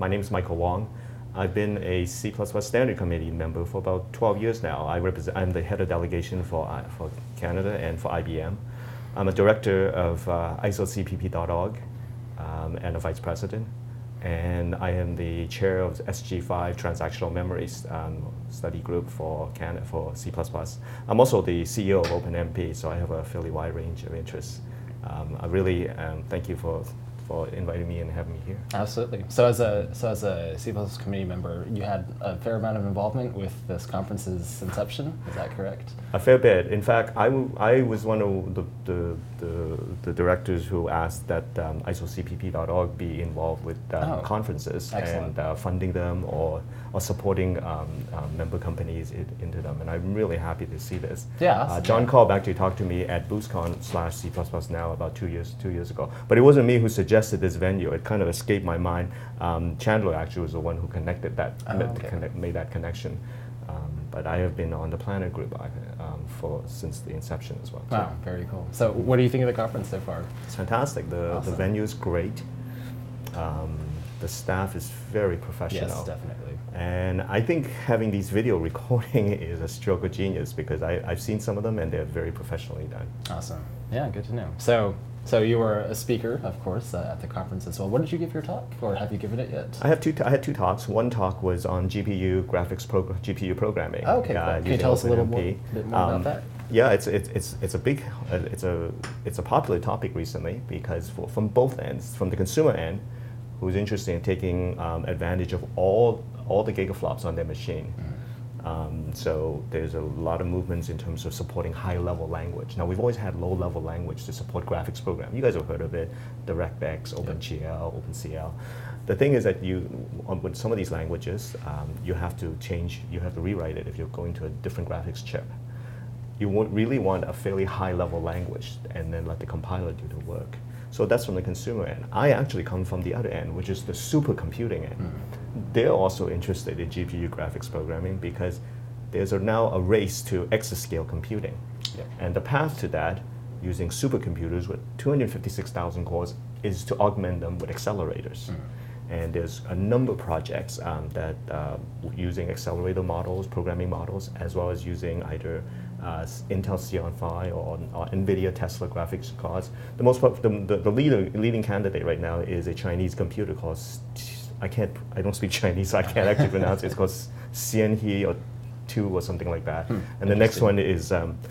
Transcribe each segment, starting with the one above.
My name is Michael Wong. I've been a C++ Standard Committee member for about 12 years now. I'm the head of delegation for Canada and for IBM. I'm a director of isocpp.org and a vice president. And I am the chair of SG5 Transactional Memories study group for C++. I'm also the CEO of OpenMP, so I have a fairly wide range of interests. I really thank you for inviting me and having me here. Absolutely. So as a C++ committee member, you had a fair amount of involvement with this conference's inception. Is that correct? A fair bit. In fact, I was one of the directors who asked that isocpp.org be involved with conferences. Excellent. And funding them or supporting member companies into them. And I'm really happy to see this. Yeah. Awesome. John Kolb actually talked to me at BoothCon/C++ Now about 2 years ago. But it wasn't me who suggested this venue. It kind of escaped my mind. Chandler actually was the one who connected that, made that connection. But I have been on the planner group since the inception as well. Wow, very cool. So what do you think of the conference so far? It's fantastic. The venue is great. The staff is very professional. Yes, definitely. And I think having these video recording is a stroke of genius because I've seen some of them and they're very professionally done. Awesome. Yeah, good to know. So you were a speaker, of course, at the conference as well. What did you give your talk, or have you given it yet? I had two talks. One talk was on GPU GPU programming. Oh, okay, cool. Can you tell us a little bit more about that? Yeah, it's a big it's a popular topic recently because from both ends, from the consumer end, who's interested in taking advantage of all the gigaflops on their machine. So there's a lot of movements in terms of supporting high-level language. Now, we've always had low-level language to support graphics programming. You guys have heard of it, DirectX, OpenGL, OpenCL. The thing is that with some of these languages, you have to rewrite it if you're going to a different graphics chip. You really want a fairly high-level language and then let the compiler do the work. So that's from the consumer end. I actually come from the other end, which is the supercomputing end. They're also interested in GPU graphics programming because there's now a race to exascale computing. Yep. And the path to that, using supercomputers with 256,000 cores, is to augment them with accelerators. And there's a number of projects that using accelerator models, programming models, as well as using either Intel Xeon Phi or NVIDIA Tesla graphics cards. The leading candidate right now is a Chinese computer called, I don't speak Chinese, so I can't actually pronounce it. It's called Xianhe or 2 or something like that. And the next one is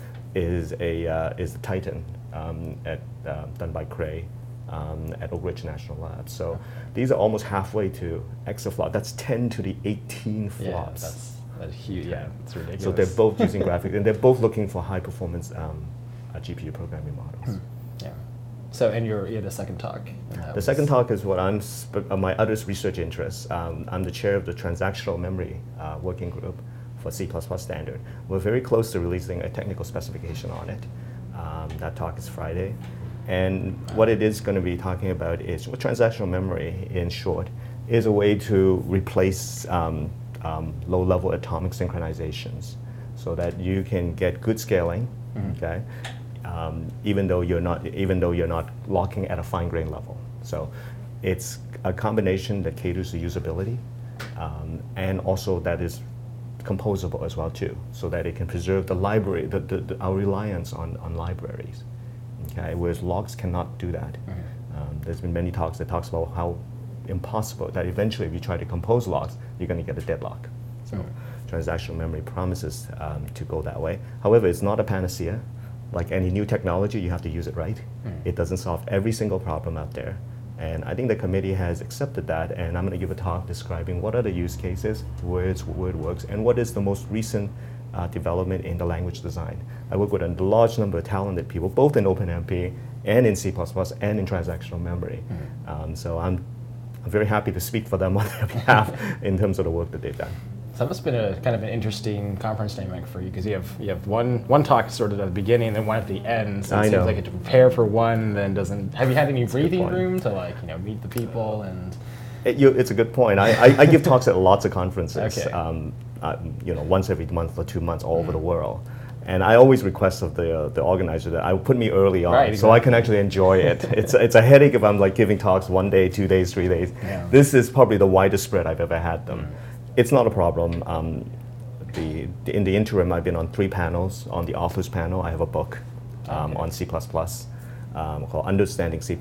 the Titan done by Cray at Oak Ridge National Lab. So these are almost halfway to exaflop. That's 10 to the 18 flops. That's huge. Yeah, it's ridiculous. So they're both using graphics, and they're both looking for high-performance GPU programming models. Yeah. So, and you had a second talk. The second talk is what my other research interests. I'm the chair of the Transactional Memory Working Group for C++ Standard. We're very close to releasing a technical specification on it. That talk is Friday. And what it is going to be talking about is transactional memory, in short, is a way to replace low-level atomic synchronizations so that you can get good scaling, okay? Even though you're not locking at a fine-grained level. So it's a combination that caters to usability, and also that is composable as well too, so that it can preserve the library, our reliance on libraries. Okay, whereas logs cannot do that. There's been many talks that talks about how impossible that eventually if you try to compose logs, you're going to get a deadlock. So transactional memory promises to go that way. However, it's not a panacea. Like any new technology, you have to use it right. It doesn't solve every single problem out there. And I think the committee has accepted that, and I'm going to give a talk describing what are the use cases, where it works, and what is the most recent development in the language design. I work with a large number of talented people, both in OpenMP and in C++ and in transactional memory. So I'm very happy to speak for them on their behalf in terms of the work that they've done. So that must have been a kind of an interesting conference dynamic for you, because you have one talk sort of at the beginning and then one at the end. So it seems like you have to prepare for one, then doesn't. Have you had any breathing room to meet the people and? It's a good point. I give talks at lots of conferences. Okay. Once every month or 2 months all over the world. And I always request of the organizer that I put me early on, right, exactly. so I can actually enjoy it. It's a headache if I'm like giving talks 1 day, 2 days, 3 days. Yeah. This is probably the widest spread I've ever had them. It's not a problem. In the interim, I've been on 3 panels. On the authors panel, I have a book on C++, called Understanding C++.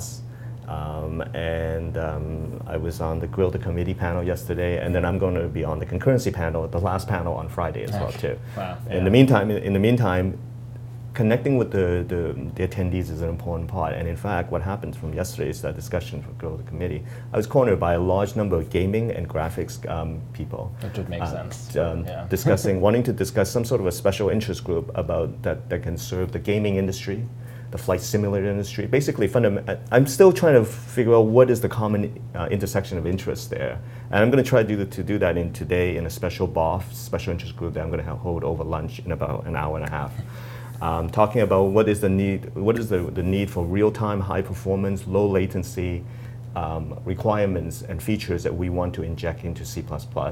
I was on the Grill the Committee panel yesterday, and then I'm going to be on the concurrency panel, the last panel on Friday as well too. Wow. In the meantime, connecting with the attendees is an important part. And in fact, what happened from yesterday's discussion for Grill the Committee, I was cornered by a large number of gaming and graphics people. Which would make sense. Wanting to discuss some sort of a special interest group about that can serve the gaming industry, the flight simulator industry. Basically, I'm still trying to figure out what is the common intersection of interest there. And I'm going to try to do that today in a special BOF, special interest group that I'm going to hold over lunch in about an hour and a half. Talking about what is the need for real-time, high performance, low latency requirements and features that we want to inject into C++.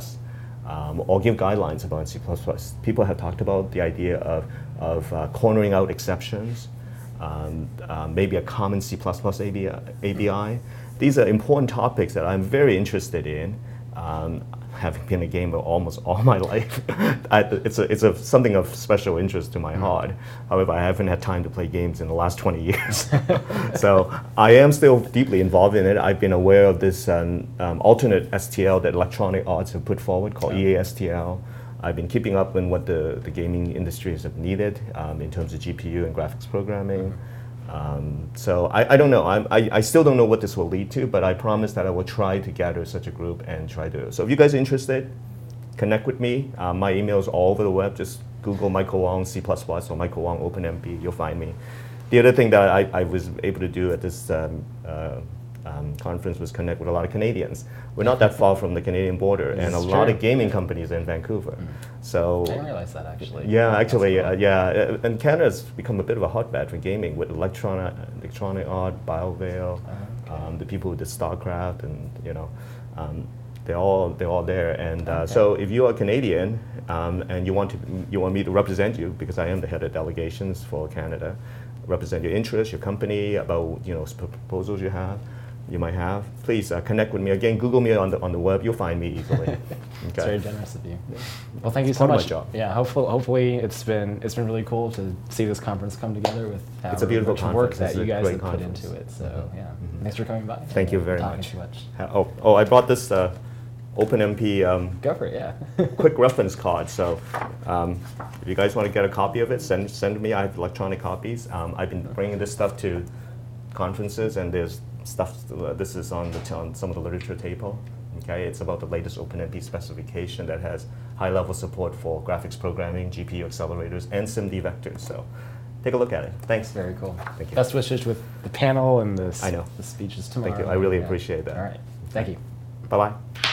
Or give guidelines about C++. People have talked about the idea of cornering out exceptions, maybe a common C++ ABI. These are important topics that I'm very interested in. Having been a gamer almost all my life, it's something of special interest to my heart. However, I haven't had time to play games in the last 20 years. So I am still deeply involved in it. I've been aware of this alternate STL that Electronic Arts have put forward called EASTL. I've been keeping up in what the gaming industries have needed in terms of GPU and graphics programming. So I don't know. I still don't know what this will lead to, but I promise that I will try to gather such a group and try to. So if you guys are interested, connect with me. My email is all over the web. Just Google Michael Wong C++ or Michael Wong OpenMP. You'll find me. The other thing that I was able to do at this conference was connect with a lot of Canadians. We're not that far from the Canadian border, and a lot of gaming companies in Vancouver. So I didn't realize that actually. Yeah, actually, yeah. And Canada's become a bit of a hotbed for gaming with Electronic Art, BioVale, the people who did StarCraft, and they're all there. And so if you are Canadian and you want me to represent you, because I am the head of delegations for Canada, represent your interests, your company, about proposals you might have, please connect with me. Again, Google me on the web. You'll find me easily. Okay. It's very generous of you. Well, thank you so much. My job. Yeah, hopefully it's been really cool to see this conference come together with it's a beautiful work conference. that you guys have conference. put into it. So yeah, thanks for coming by. Thank you very much. Too much. Oh, I brought this OpenMP. Go for it. Yeah. quick reference card. So if you guys want to get a copy of it, send to me. I have electronic copies. I've been bringing this stuff to conferences, and there's stuff. This is on some of the literature table. Okay, it's about the latest OpenMP specification that has high-level support for graphics programming, GPU accelerators, and SIMD vectors. So take a look at it. Thanks. Very cool. Thank you. Best wishes with the panel and the I know. the speeches tomorrow. Thank you. I really appreciate that. All right. Thank you. Bye-bye.